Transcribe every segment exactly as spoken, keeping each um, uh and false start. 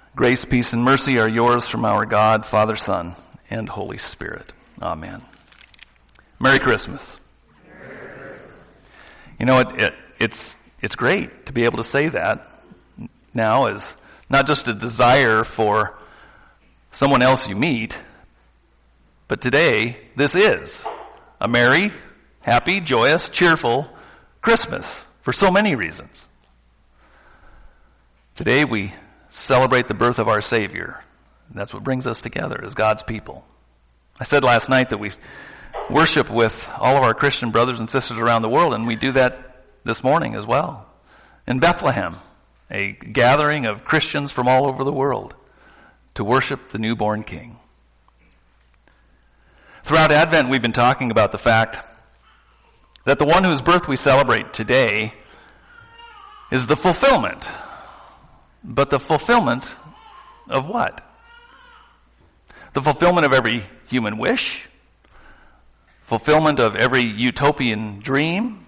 Grace, peace, and mercy are yours from our God, Father, Son, and Holy Spirit. Amen. Merry Christmas. Merry Christmas. You know, it, it, it's it's great to be able to say that now as not just a desire for someone else you meet, but today, this is a merry, happy, joyous, cheerful Christmas for so many reasons. Today we celebrate the birth of our Savior. That's what brings us together as God's people. I said last night that we worship with all of our Christian brothers and sisters around the world, and we do that this morning as well. In Bethlehem, a gathering of Christians from all over the world to worship the newborn King. Throughout Advent, we've been talking about the fact that the one whose birth we celebrate today is the fulfillment. But the fulfillment of what? The fulfillment of every human wish? Fulfillment of every utopian dream?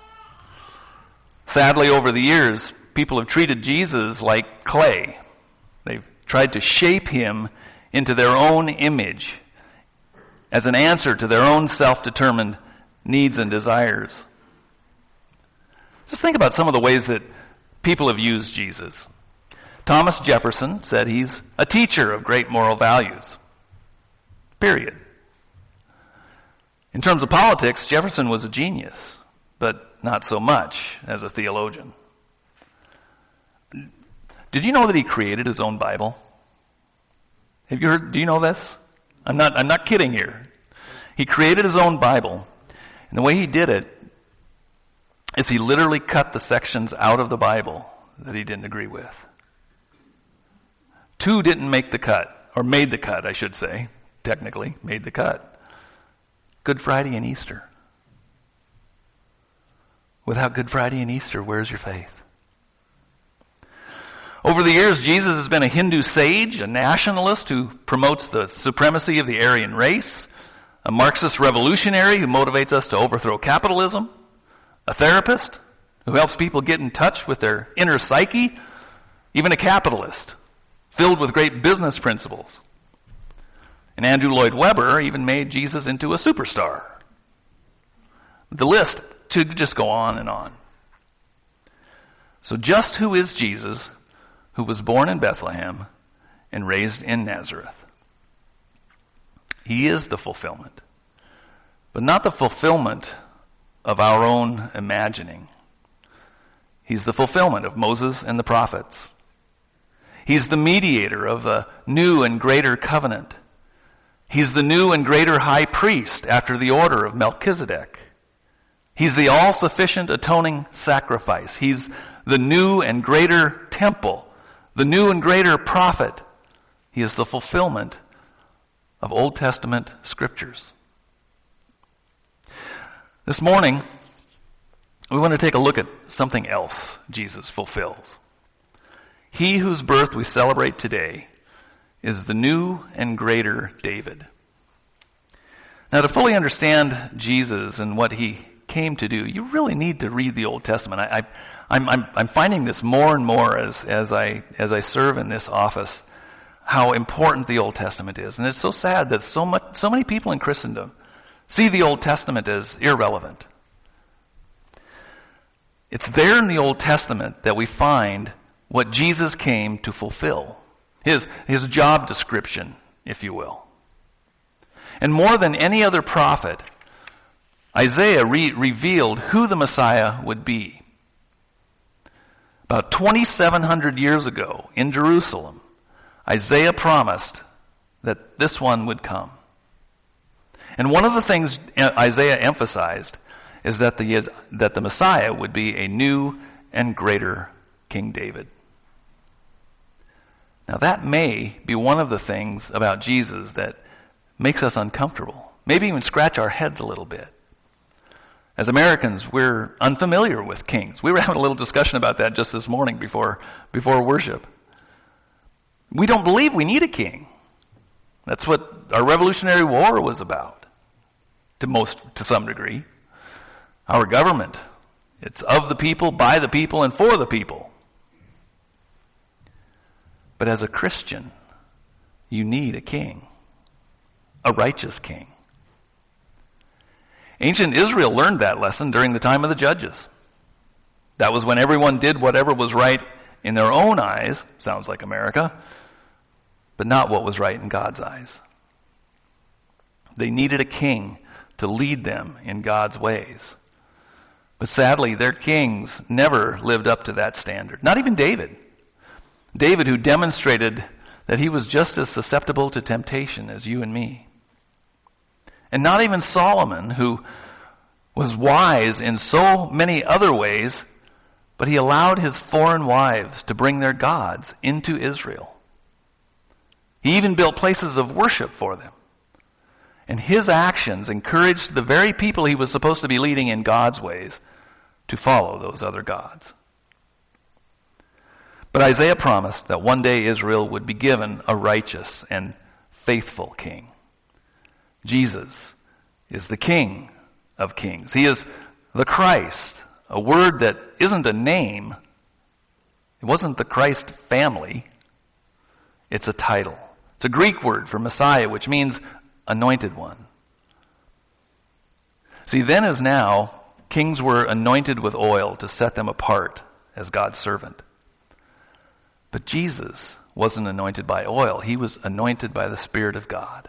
Sadly, over the years, people have treated Jesus like clay. They've tried to shape him into their own image as an answer to their own self-determined needs and desires. Just think about some of the ways that people have used Jesus. Thomas Jefferson said he's a teacher of great moral values. Period. In terms of politics, Jefferson was a genius, but not so much as a theologian. Did you know that he created his own Bible? Have you heard, do you know this? I'm not, I'm not kidding here. He created his own Bible, and the way he did it is he literally cut the sections out of the Bible that he didn't agree with. Two didn't make the cut, or made the cut, I should say, technically, made the cut. Good Friday and Easter. Without Good Friday and Easter, where's your faith? Over the years, Jesus has been a Hindu sage, a nationalist who promotes the supremacy of the Aryan race, a Marxist revolutionary who motivates us to overthrow capitalism, a therapist who helps people get in touch with their inner psyche, even a capitalist filled with great business principles. And Andrew Lloyd Webber even made Jesus into a superstar. The list could just go on and on. So just who is Jesus, who was born in Bethlehem and raised in Nazareth? He is the fulfillment, but not the fulfillment of our own imagining. He's the fulfillment of Moses and the prophets. He's the mediator of a new and greater covenant. He's the new and greater high priest after the order of Melchizedek. He's the all-sufficient atoning sacrifice. He's the new and greater temple, the new and greater prophet. He is the fulfillment of Old Testament scriptures. This morning, we want to take a look at something else Jesus fulfills. He whose birth we celebrate today is the new and greater David. Now, to fully understand Jesus and what he came to do, you really need to read the Old Testament. I, I, I'm, I'm, I'm finding this more and more as, as I as I serve in this office, how important the Old Testament is. And it's so sad that so much, so many people in Christendom see the Old Testament as irrelevant. It's there in the Old Testament that we find what Jesus came to fulfill. His, his job description, if you will. And more than any other prophet, Isaiah re- revealed who the Messiah would be. About twenty-seven hundred years ago in Jerusalem, Isaiah promised that this one would come. And one of the things Isaiah emphasized is that the, that the Messiah would be a new and greater King David. Now that may be one of the things about Jesus that makes us uncomfortable. Maybe even scratch our heads a little bit. As Americans, we're unfamiliar with kings. We were having a little discussion about that just this morning before, before worship. We don't believe we need a king. That's what our Revolutionary War was about, to most, to some degree. Our government, it's of the people, by the people, and for the people. But as a Christian, you need a king, a righteous king. Ancient Israel learned that lesson during the time of the judges. That was when everyone did whatever was right in their own eyes, sounds like America, but not what was right in God's eyes. They needed a king to lead them in God's ways. But sadly, their kings never lived up to that standard. Not even David. David, who demonstrated that he was just as susceptible to temptation as you and me. And not even Solomon, who was wise in so many other ways, but he allowed his foreign wives to bring their gods into Israel. He even built places of worship for them. And his actions encouraged the very people he was supposed to be leading in God's ways to follow those other gods. But Isaiah promised that one day Israel would be given a righteous and faithful king. Jesus is the King of kings. He is the Christ, a word that isn't a name. It wasn't the Christ family. It's a title. It's a Greek word for Messiah, which means anointed one. See, then as now, kings were anointed with oil to set them apart as God's servant. But Jesus wasn't anointed by oil. He was anointed by the Spirit of God.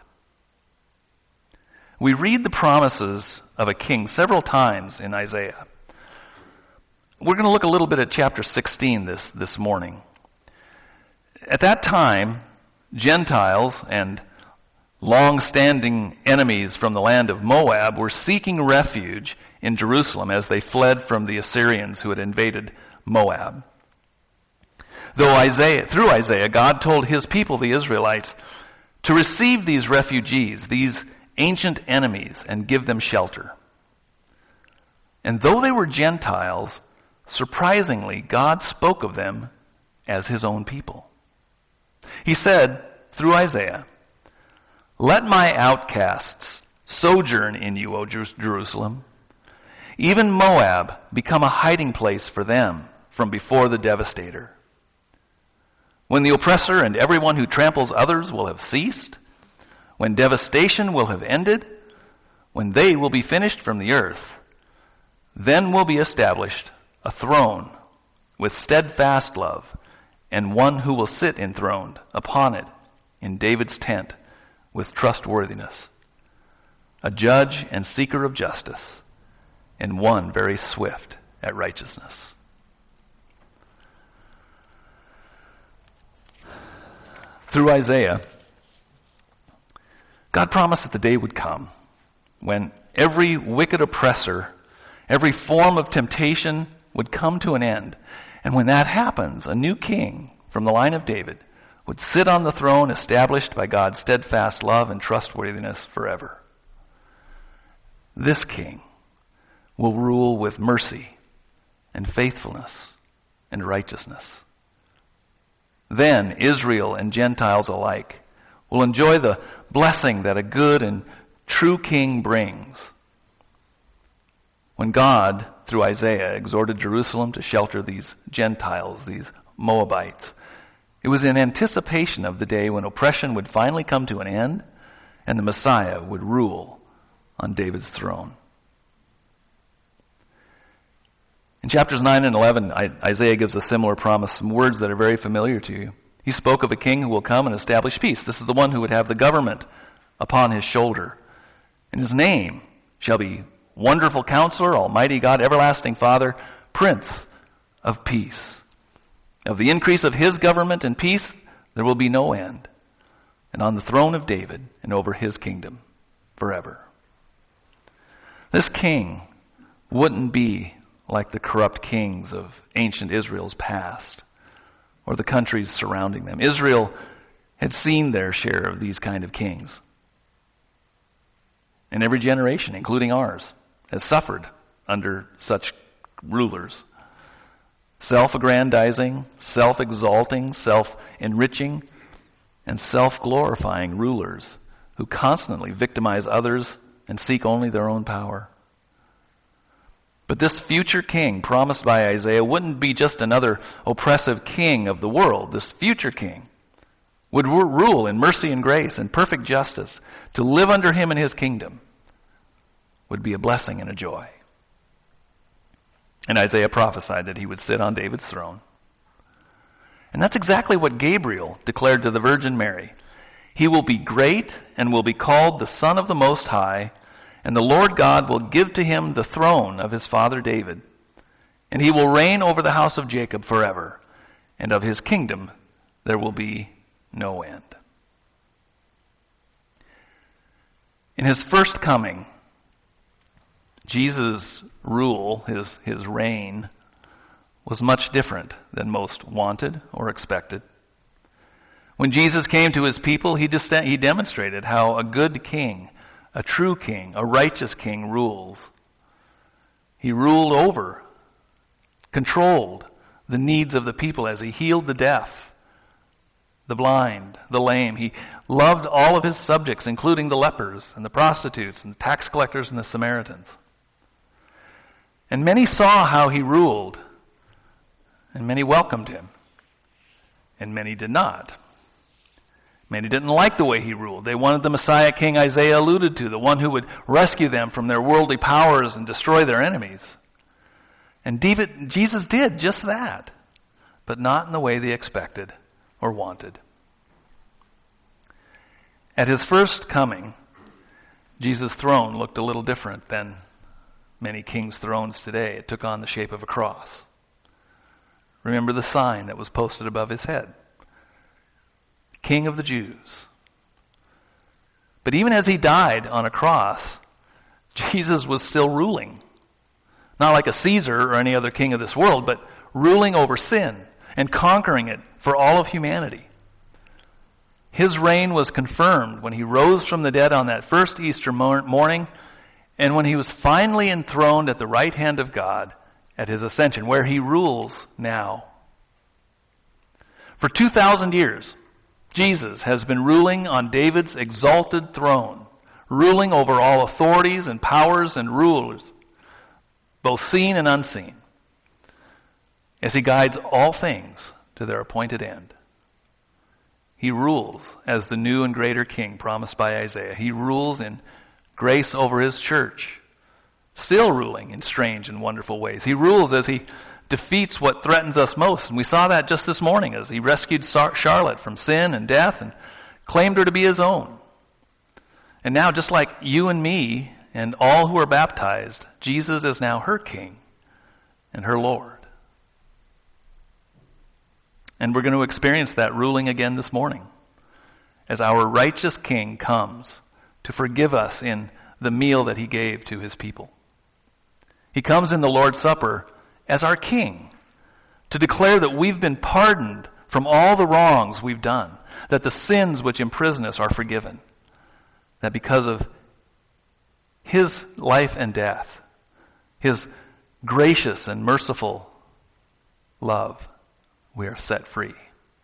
We read the promises of a king several times in Isaiah. We're going to look a little bit at chapter sixteen this, this morning. At that time, Gentiles and long-standing enemies from the land of Moab were seeking refuge in Jerusalem as they fled from the Assyrians who had invaded Moab. Though Isaiah, through Isaiah, God told his people, the Israelites, to receive these refugees, these ancient enemies, and give them shelter. And though they were Gentiles, surprisingly, God spoke of them as his own people. He said, through Isaiah, "Let my outcasts sojourn in you, O Jerusalem. Even Moab become a hiding place for them from before the devastator. When the oppressor and everyone who tramples others will have ceased, when devastation will have ended, when they will be finished from the earth, then will be established a throne with steadfast love, and one who will sit enthroned upon it in David's tent with trustworthiness, a judge and seeker of justice, and one very swift at righteousness." Through Isaiah, God promised that the day would come when every wicked oppressor, every form of temptation would come to an end. And when that happens, a new king from the line of David would sit on the throne established by God's steadfast love and trustworthiness forever. This king will rule with mercy and faithfulness and righteousness. Then Israel and Gentiles alike will enjoy the blessing that a good and true king brings. When God, through Isaiah, exhorted Jerusalem to shelter these Gentiles, these Moabites, it was in anticipation of the day when oppression would finally come to an end and the Messiah would rule on David's throne. In chapters nine and eleven, Isaiah gives a similar promise, some words that are very familiar to you. He spoke of a king who will come and establish peace. This is the one who would have the government upon his shoulder. And his name shall be Wonderful Counselor, Almighty God, Everlasting Father, Prince of Peace. Of the increase of his government and peace, there will be no end. And on the throne of David and over his kingdom forever. This king wouldn't be like the corrupt kings of ancient Israel's past or the countries surrounding them. Israel had seen their share of these kind of kings. And every generation, including ours, has suffered under such rulers. Self-aggrandizing, self-exalting, self-enriching, and self-glorifying rulers who constantly victimize others and seek only their own power. But this future king promised by Isaiah wouldn't be just another oppressive king of the world. This future king would ru- rule in mercy and grace and perfect justice, to live under him in his kingdom, would be a blessing and a joy. And Isaiah prophesied that he would sit on David's throne. And that's exactly what Gabriel declared to the Virgin Mary. He will be great and will be called the Son of the Most High, and the Lord God will give to him the throne of his father David. And he will reign over the house of Jacob forever, and of his kingdom there will be no end. In his first coming, Jesus' rule, his, his reign, was much different than most wanted or expected. When Jesus came to his people, he, dist- he demonstrated how a good king, a true king, a righteous king rules. He ruled over, controlled the needs of the people as he healed the deaf, the blind, the lame. He loved all of his subjects, including the lepers and the prostitutes and the tax collectors and the Samaritans. And many saw how he ruled, and many welcomed him, and many did not. Many didn't like the way he ruled. They wanted the Messiah King Isaiah alluded to, the one who would rescue them from their worldly powers and destroy their enemies. And David, Jesus did just that, but not in the way they expected or wanted. At his first coming, Jesus' throne looked a little different than many kings' thrones today. It took on the shape of a cross. Remember the sign that was posted above his head. King of the Jews. But even as he died on a cross, Jesus was still ruling. Not like a Caesar or any other king of this world, but ruling over sin and conquering it for all of humanity. His reign was confirmed when he rose from the dead on that first Easter morning, and when he was finally enthroned at the right hand of God at his ascension, where he rules now. For two thousand years, Jesus has been ruling on David's exalted throne, ruling over all authorities and powers and rulers, both seen and unseen, as he guides all things to their appointed end. He rules as the new and greater king promised by Isaiah. He rules in grace over his church, still ruling in strange and wonderful ways. He rules as he defeats what threatens us most. And we saw that just this morning as he rescued Charlotte from sin and death and claimed her to be his own. And now, just like you and me and all who are baptized, Jesus is now her king and her Lord. And we're going to experience that ruling again this morning as our righteous king comes to forgive us in the meal that he gave to his people. He comes in the Lord's Supper as our king to declare that we've been pardoned from all the wrongs we've done, that the sins which imprison us are forgiven, that because of his life and death, his gracious and merciful love, we are set free.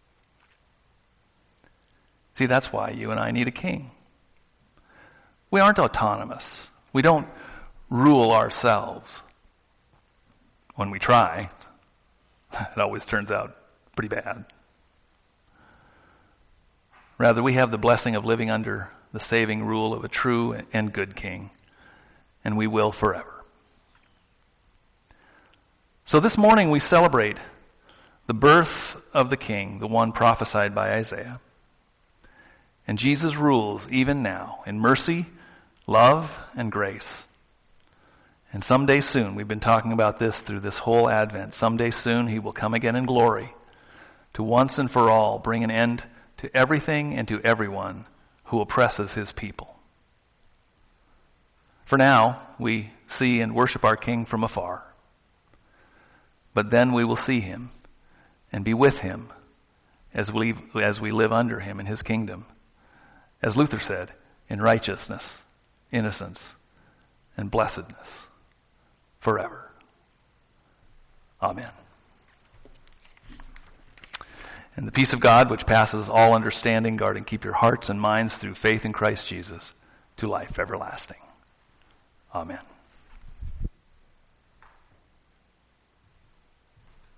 See, that's why you and I need a king. We aren't autonomous. We don't rule ourselves. When we try, it always turns out pretty bad. Rather, we have the blessing of living under the saving rule of a true and good king, and we will forever. So this morning we celebrate the birth of the king, the one prophesied by Isaiah. And Jesus rules even now in mercy, love, and grace. And someday soon, we've been talking about this through this whole Advent, someday soon he will come again in glory to once and for all bring an end to everything and to everyone who oppresses his people. For now, we see and worship our King from afar. But then we will see him and be with him as we, as we live under him in his kingdom. As Luther said, in righteousness, innocence, and blessedness forever. Amen. And the peace of God, which passes all understanding, guard and keep your hearts and minds through faith in Christ Jesus to life everlasting. Amen.